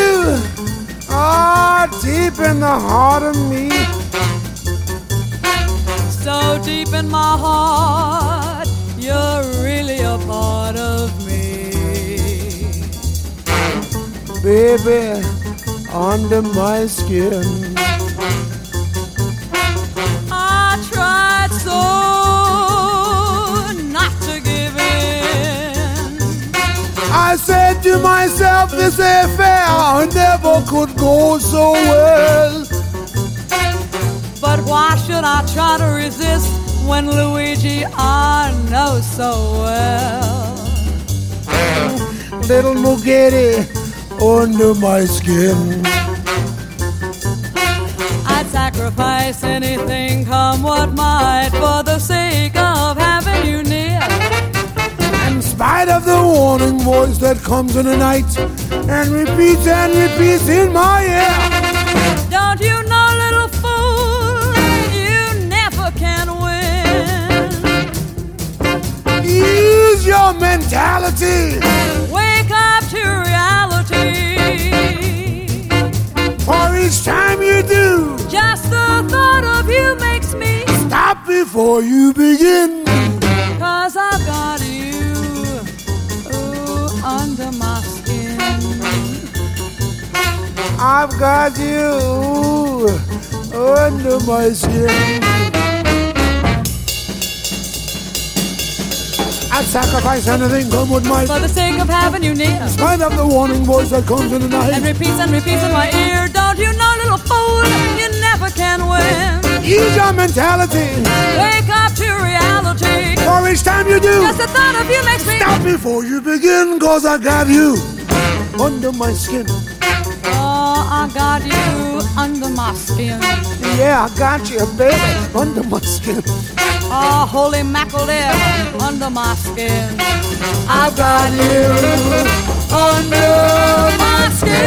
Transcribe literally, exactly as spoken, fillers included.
you are deep in the heart of me. So deep in my heart, you're really a part of me. Baby, under my skin, I tried so not to give in. I said to myself, this affair never could go so well. But why should I try to resist when Luigi I know so well? Little Muggetti under my skin, I'd sacrifice anything, come what might, for the sake of having you near. in spite of the warning voice that comes in the night and repeats and repeats in my ear. Don't you know, little fool, you never can win. Use your mentality, Wake up to reality. for each time you do, Just the thought of you makes me, stop before you begin. cause I've got you, ooh, under my skin. I've got you under my skin. I'd sacrifice anything, come what might, For the sake of having you near, in spite of the warning voice that comes in the and night. repeats and repeats in my ear. Don't you know, little fool, you never can win. Use your mentality, Wake up to reality. for each time you do, Just the thought of you makes me, stop before you begin, cause I got you under my skin. oh, I got you under my skin. Yeah, I got you, baby, under my skin. Oh, holy mackerel, under my skin. I've got you under my skin.